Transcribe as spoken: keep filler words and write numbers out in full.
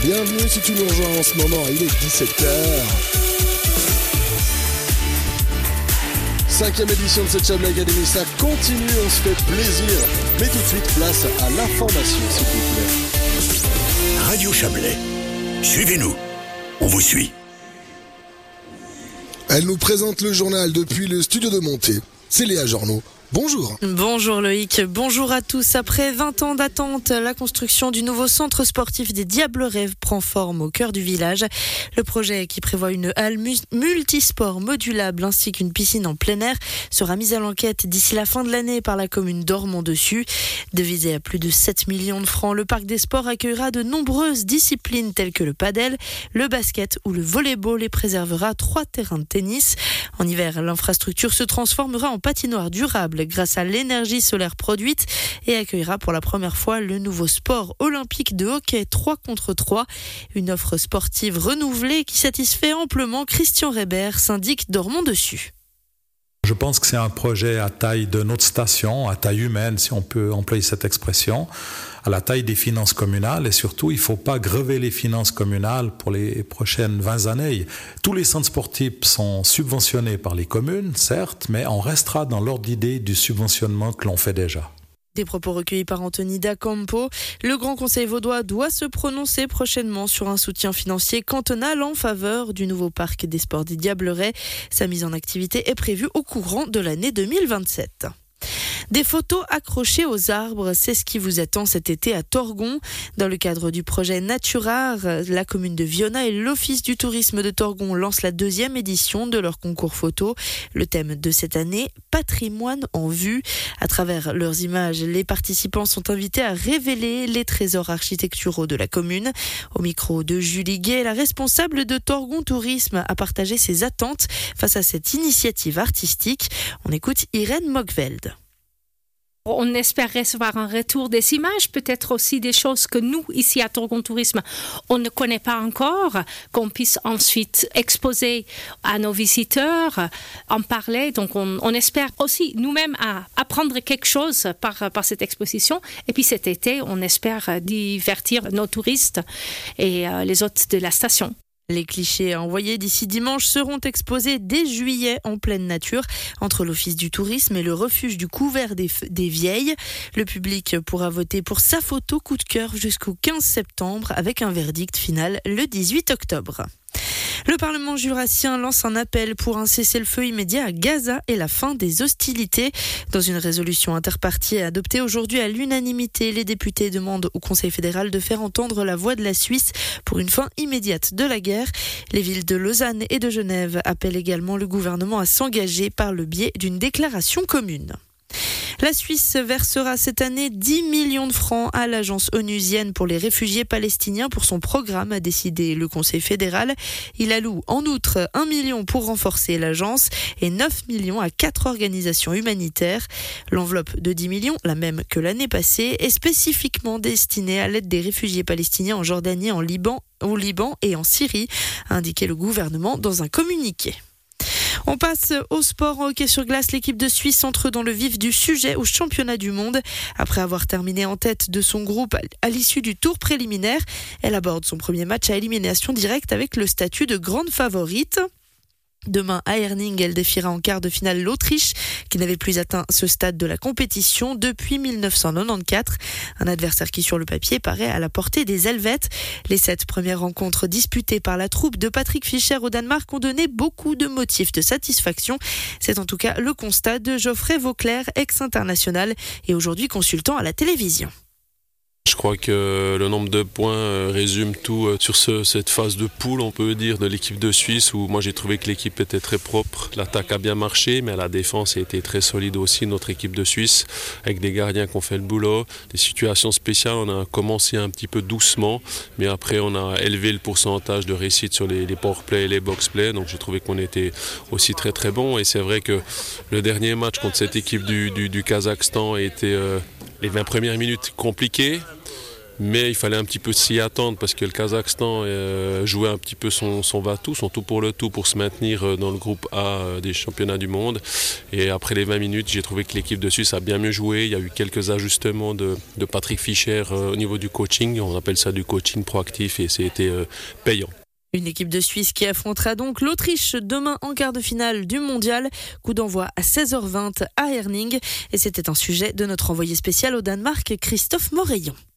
Bienvenue si tu nous rejoins en ce moment, il est dix-sept heures. Cinquième édition de cette Chablais Academy, ça continue, on se fait plaisir. Mais tout de suite, place à l'information, s'il vous plaît. Radio Chablais, suivez-nous, on vous suit. Elle nous présente le journal depuis le studio de Monté. C'est Léa Journeau. Bonjour. Bonjour Loïc, bonjour à tous. Après vingt ans d'attente, la construction du nouveau centre sportif des Diablerets prend forme au cœur du village. Le projet, qui prévoit une halle multisport modulable ainsi qu'une piscine en plein air, sera mis à l'enquête d'ici la fin de l'année par la commune d'Ormont-Dessus. Devisé à plus de sept millions de francs, le parc des sports accueillera de nombreuses disciplines telles que le padel, le basket ou le volley-ball et préservera trois terrains de tennis. En hiver, l'infrastructure se transformera en patinoire durable grâce à l'énergie solaire produite et accueillera pour la première fois le nouveau sport olympique de hockey trois contre trois. Une offre sportive renouvelée qui satisfait amplement Christian Reber, syndic d'Ormont-Dessus. Je pense que c'est un projet à taille de notre station, à taille humaine, si on peut employer cette expression, à la taille des finances communales, et surtout, il ne faut pas grever les finances communales pour les prochaines vingt années. Tous les centres sportifs sont subventionnés par les communes, certes, mais on restera dans l'ordre d'idée du subventionnement que l'on fait déjà. Des propos recueillis par Anthony Dacampo. Le Grand Conseil vaudois doit se prononcer prochainement sur un soutien financier cantonal en faveur du nouveau parc des sports des Diablerets. Sa mise en activité est prévue au courant de l'année deux mille vingt-sept. Des photos accrochées aux arbres, c'est ce qui vous attend cet été à Torgon. Dans le cadre du projet Naturart, la commune de Viona et l'Office du tourisme de Torgon lancent la deuxième édition de leur concours photo. Le thème de cette année, patrimoine en vue. À travers leurs images, les participants sont invités à révéler les trésors architecturaux de la commune. Au micro de Julie Gay, la responsable de Torgon Tourisme a partagé ses attentes face à cette initiative artistique. On écoute Irène Mockveld. On espère recevoir un retour des images, peut-être aussi des choses que nous, ici à Torgon Tourisme, on ne connaît pas encore, qu'on puisse ensuite exposer à nos visiteurs, en parler. Donc on, on espère aussi nous-mêmes à apprendre quelque chose par, par cette exposition. Et puis cet été, on espère divertir nos touristes et euh, les hôtes de la station. Les clichés envoyés d'ici dimanche seront exposés dès juillet en pleine nature entre l'Office du tourisme et le refuge du couvert des, des Vieilles. Le public pourra voter pour sa photo coup de cœur jusqu'au quinze septembre avec un verdict final le dix-huit octobre. Le Parlement jurassien lance un appel pour un cessez-le-feu immédiat à Gaza et la fin des hostilités. Dans une résolution interpartie adoptée aujourd'hui à l'unanimité, les députés demandent au Conseil fédéral de faire entendre la voix de la Suisse pour une fin immédiate de la guerre. Les villes de Lausanne et de Genève appellent également le gouvernement à s'engager par le biais d'une déclaration commune. La Suisse versera cette année dix millions de francs à l'agence onusienne pour les réfugiés palestiniens pour son programme, a décidé le Conseil fédéral. Il alloue en outre un million pour renforcer l'agence et neuf millions à quatre organisations humanitaires. L'enveloppe de dix millions, la même que l'année passée, est spécifiquement destinée à l'aide des réfugiés palestiniens en Jordanie, en Liban, au Liban et en Syrie, a indiqué le gouvernement dans un communiqué. On passe au sport en hockey sur glace. L'équipe de Suisse entre dans le vif du sujet au championnat du monde. Après avoir terminé en tête de son groupe à l'issue du tour préliminaire, elle aborde son premier match à élimination directe avec le statut de grande favorite. Demain, à Herning, elle défiera en quart de finale l'Autriche, qui n'avait plus atteint ce stade de la compétition depuis dix-neuf cent quatre-vingt-quatorze. Un adversaire qui, sur le papier, paraît à la portée des Helvètes. Les sept premières rencontres disputées par la troupe de Patrick Fischer au Danemark ont donné beaucoup de motifs de satisfaction. C'est en tout cas le constat de Geoffrey Vauclair, ex-international et aujourd'hui consultant à la télévision. Je crois que le nombre de points résume tout sur ce, cette phase de poule, on peut dire, de l'équipe de Suisse, où moi j'ai trouvé que l'équipe était très propre. L'attaque a bien marché, mais la défense a été très solide aussi, notre équipe de Suisse, avec des gardiens qui ont fait le boulot. Des situations spéciales, on a commencé un petit peu doucement, mais après on a élevé le pourcentage de réussite sur les, les powerplay et les boxplay, donc j'ai trouvé qu'on était aussi très très bon. Et c'est vrai que le dernier match contre cette équipe du, du, du Kazakhstan a été... Euh, les vingt premières minutes compliquées, Mais il fallait un petit peu s'y attendre parce que le Kazakhstan euh, jouait un petit peu son, son va-tout, son tout pour le tout pour se maintenir dans le groupe A des championnats du monde. Et après les vingt minutes, j'ai trouvé que l'équipe de Suisse a bien mieux joué. Il y a eu quelques ajustements de, de Patrick Fischer euh, au niveau du coaching. On appelle ça du coaching proactif et c'était euh, payant. Une équipe de Suisse qui affrontera donc l'Autriche demain en quart de finale du mondial. Coup d'envoi à seize heures vingt à Herning. Et c'était un sujet de notre envoyé spécial au Danemark, Christophe Moreillon.